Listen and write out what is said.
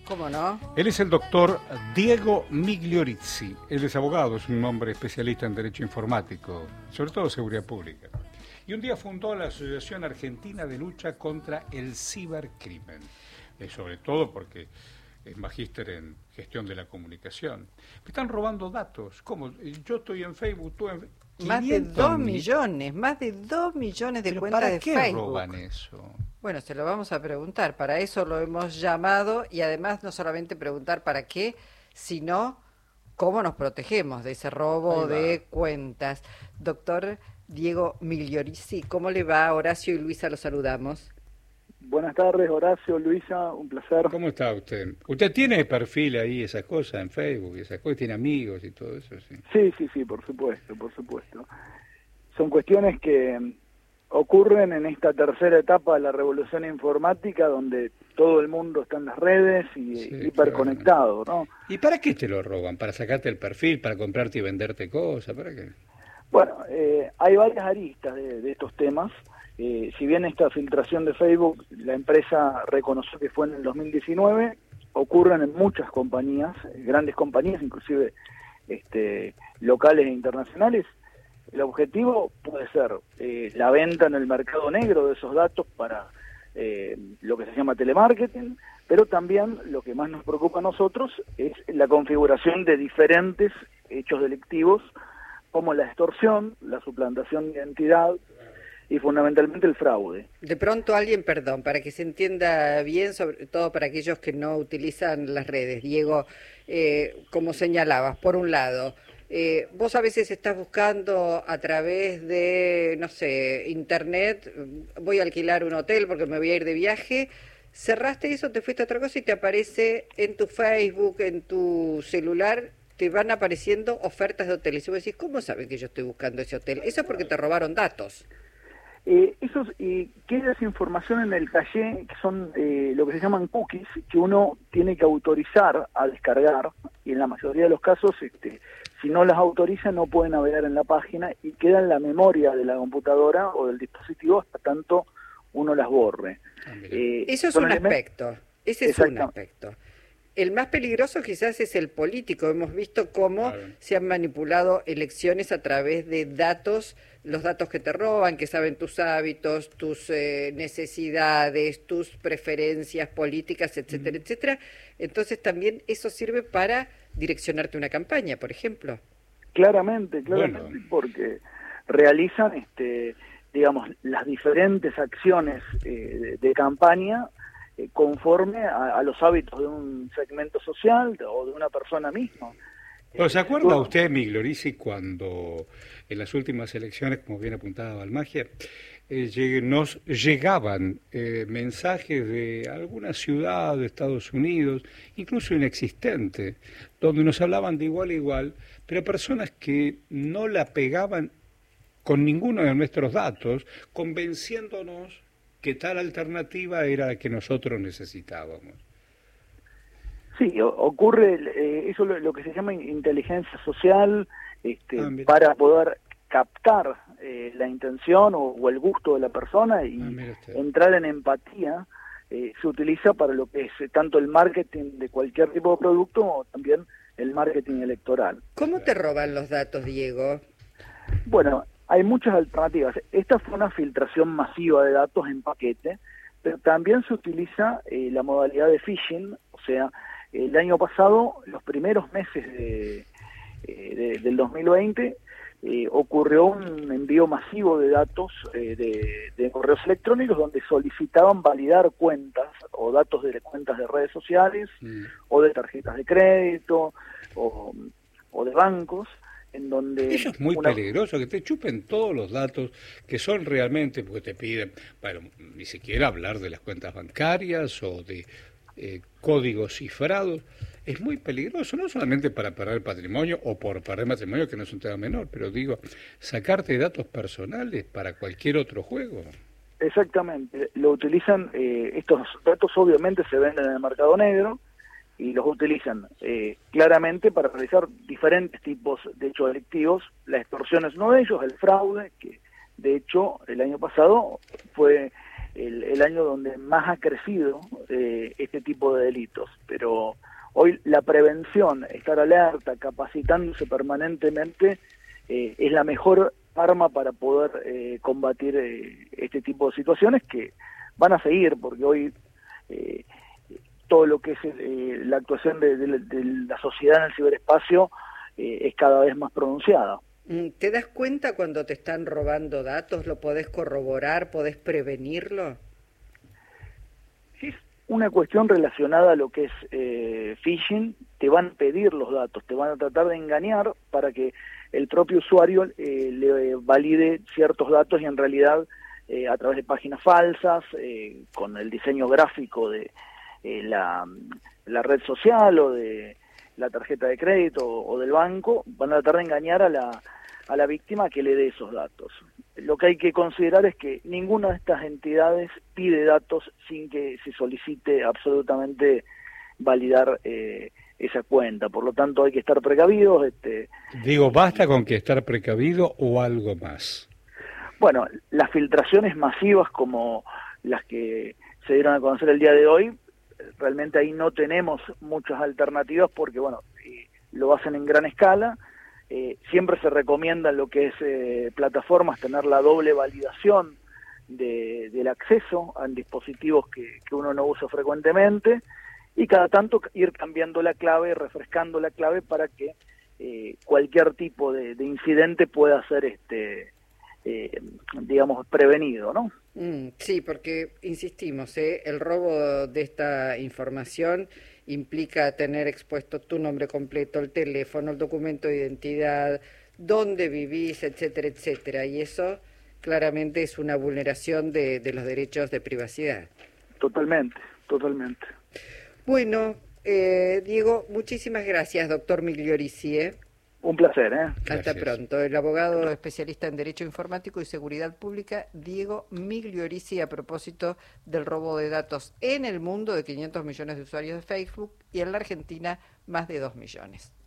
¿Cómo no? Él es el doctor Diego Migliorizzi. Él es abogado, es un hombre especialista en derecho informático, sobre todo seguridad pública. Y un día fundó la Asociación Argentina de Lucha contra el Cibercrimen, sobre todo porque es magíster en gestión de la comunicación. Me están robando datos. ¿Cómo? Yo estoy en Facebook, tú en... Más de 2 millones, más de 2 millones de ¿Pero cuentas de para qué Facebook. roban eso? Bueno, se lo vamos a preguntar, para eso lo hemos llamado y además no solamente preguntar para qué, sino cómo nos protegemos de ese robo de cuentas. Doctor Diego Migliorizzi, ¿cómo le va? Horacio y Luisa los saludamos. Buenas tardes, Horacio, Luisa, un placer. ¿Cómo está usted? ¿Usted tiene perfil ahí, esas cosas en Facebook, esas cosas, tiene amigos y todo eso? Sí, por supuesto, por supuesto. Son cuestiones que ocurren en esta tercera etapa de la revolución informática, donde todo el mundo está en las redes y hiperconectado, ¿no? ¿Y para qué te lo roban? ¿Para sacarte el perfil, para comprarte y venderte cosas? ¿Para qué? Bueno, hay varias aristas de estos temas. Si bien esta filtración de Facebook, la empresa reconoció que fue en el 2019, ocurren en muchas compañías, grandes compañías, inclusive locales e internacionales. El objetivo puede ser la venta en el mercado negro de esos datos para lo que se llama telemarketing, pero también lo que más nos preocupa a nosotros es la configuración de diferentes hechos delictivos, como la extorsión, la suplantación de identidad y fundamentalmente el fraude. De pronto alguien, perdón, para que se entienda bien, sobre todo para aquellos que no utilizan las redes, Diego, como señalabas, por un lado, vos a veces estás buscando a través de, no sé, internet, voy a alquilar un hotel porque me voy a ir de viaje, cerraste eso, te fuiste a otra cosa y te aparece en tu Facebook, en tu celular, te van apareciendo ofertas de hoteles. Y vos decís, ¿cómo saben que yo estoy buscando ese hotel? Eso es porque te robaron datos. Queda esa información en el caché, que son lo que se llaman cookies, que uno tiene que autorizar a descargar, y en la mayoría de los casos, si no las autoriza, no puede navegar en la página, y queda en la memoria de la computadora o del dispositivo hasta tanto uno las borre. Eso es un aspecto, ese es un aspecto. El más peligroso quizás es el político. Hemos visto cómo se han manipulado elecciones a través de datos, los datos que te roban, que saben tus hábitos, tus necesidades, tus preferencias políticas, etcétera, etcétera. Entonces también eso sirve para direccionarte una campaña, por ejemplo. Claramente, porque realizan, digamos, las diferentes acciones de campaña conforme a los hábitos de un segmento social o de una persona misma. Pero ¿se acuerda usted, Migliorizzi, cuando en las últimas elecciones, como bien apuntaba Balmagia, nos llegaban mensajes de alguna ciudad de Estados Unidos, incluso inexistente, donde nos hablaban de igual a igual, pero personas que no la pegaban con ninguno de nuestros datos, convenciéndonos que tal alternativa era la que nosotros necesitábamos? Sí, ocurre eso lo que se llama inteligencia social, para poder captar la intención o el gusto de la persona y entrar en empatía. Se utiliza para lo que es tanto el marketing de cualquier tipo de producto o también el marketing electoral. ¿Cómo te roban los datos, Diego? Bueno, hay muchas alternativas. Esta fue una filtración masiva de datos en paquete, pero también se utiliza la modalidad de phishing, o sea, el año pasado, los primeros meses del 2020, ocurrió un envío masivo de datos de correos electrónicos donde solicitaban validar cuentas o datos de cuentas de redes sociales o de tarjetas de crédito o de bancos, en donde... Eso es muy peligroso, que te chupen todos los datos que son realmente, porque te piden, bueno, ni siquiera hablar de las cuentas bancarias o de códigos cifrados. Es muy peligroso, no solamente para perder patrimonio o por perder patrimonio, que no es un tema menor, pero digo, sacarte datos personales para cualquier otro juego. Exactamente, lo utilizan, estos datos obviamente se venden en el mercado negro, y los utilizan claramente para realizar diferentes tipos de hechos delictivos. La extorsión es uno de ellos, el fraude, que de hecho el año pasado fue el año donde más ha crecido este tipo de delitos, pero hoy la prevención, estar alerta, capacitándose permanentemente, es la mejor arma para poder combatir este tipo de situaciones que van a seguir, porque hoy todo lo que es la actuación de la sociedad en el ciberespacio es cada vez más pronunciada. ¿Te das cuenta cuando te están robando datos? ¿Lo podés corroborar? ¿Podés prevenirlo? Si es una cuestión relacionada a lo que es phishing, te van a pedir los datos, te van a tratar de engañar para que el propio usuario le valide ciertos datos y en realidad a través de páginas falsas, con el diseño gráfico de la red social o de la tarjeta de crédito o del banco, van a tratar de engañar a la víctima que le dé esos datos. Lo que hay que considerar es que ninguna de estas entidades pide datos sin que se solicite absolutamente validar esa cuenta. Por lo tanto, hay que estar precavidos. Digo, ¿basta con que estar precavido o algo más? Bueno, las filtraciones masivas como las que se dieron a conocer el día de hoy, realmente ahí no tenemos muchas alternativas porque, bueno, lo hacen en gran escala. Siempre se recomienda en lo que es plataformas tener la doble validación del acceso a dispositivos que uno no usa frecuentemente y cada tanto ir cambiando la clave, refrescando la clave para que cualquier tipo de incidente pueda ser digamos, prevenido, ¿no? Sí, porque insistimos, el robo de esta información implica tener expuesto tu nombre completo, el teléfono, el documento de identidad, dónde vivís, etcétera, etcétera, y eso claramente es una vulneración de los derechos de privacidad. Totalmente, totalmente. Bueno, Diego, muchísimas gracias, doctor Migliorisi. Un placer, ¿eh? Hasta Gracias. pronto. El abogado especialista en Derecho Informático y Seguridad Pública, Diego Migliorisi, a propósito del robo de datos en el mundo de 500 millones de usuarios de Facebook y en la Argentina más de 2 millones.